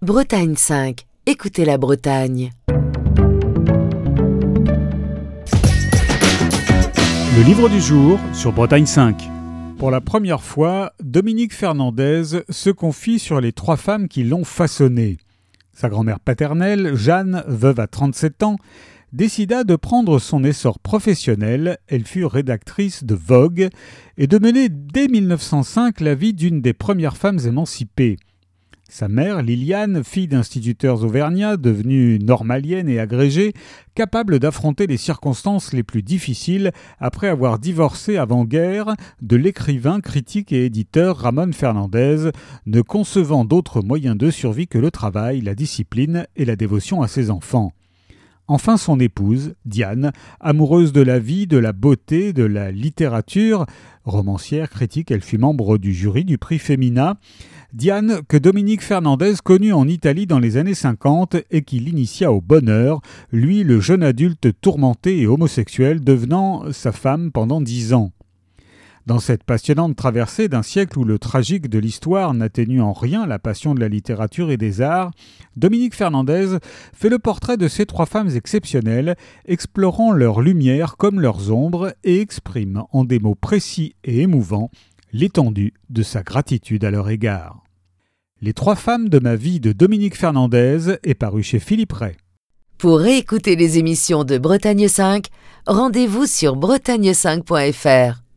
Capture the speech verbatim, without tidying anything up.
Bretagne cinq. Écoutez la Bretagne. Le livre du jour sur Bretagne cinq. Pour la première fois, Dominique Fernandez se confie sur les trois femmes qui l'ont façonné. Sa grand-mère paternelle, Jeanne, veuve à trente-sept ans, décida de prendre son essor professionnel. Elle fut rédactrice de Vogue et de mener dès mille neuf cent cinq la vie d'une des premières femmes émancipées. Sa mère, Liliane, fille d'instituteurs auvergnats, devenue normalienne et agrégée, capable d'affronter les circonstances les plus difficiles après avoir divorcé avant-guerre de l'écrivain, critique et éditeur Ramon Fernandez, ne concevant d'autres moyens de survie que le travail, la discipline et la dévotion à ses enfants. Enfin son épouse, Diane, amoureuse de la vie, de la beauté, de la littérature, romancière, critique, elle fut membre du jury du prix Femina. Diane, que Dominique Fernandez connut en Italie dans les années cinquante et qui l'initia au bonheur, lui le jeune adulte tourmenté et homosexuel devenant sa femme pendant dix ans. Dans cette passionnante traversée d'un siècle où le tragique de l'histoire n'atténue en rien la passion de la littérature et des arts, Dominique Fernandez fait le portrait de ces trois femmes exceptionnelles, explorant leurs lumières comme leurs ombres et exprime en des mots précis et émouvants l'étendue de sa gratitude à leur égard. Les trois femmes de ma vie de Dominique Fernandez est paru chez Philippe Ray. Pour réécouter les émissions de Bretagne cinq, rendez-vous sur bretagne cinq point f r.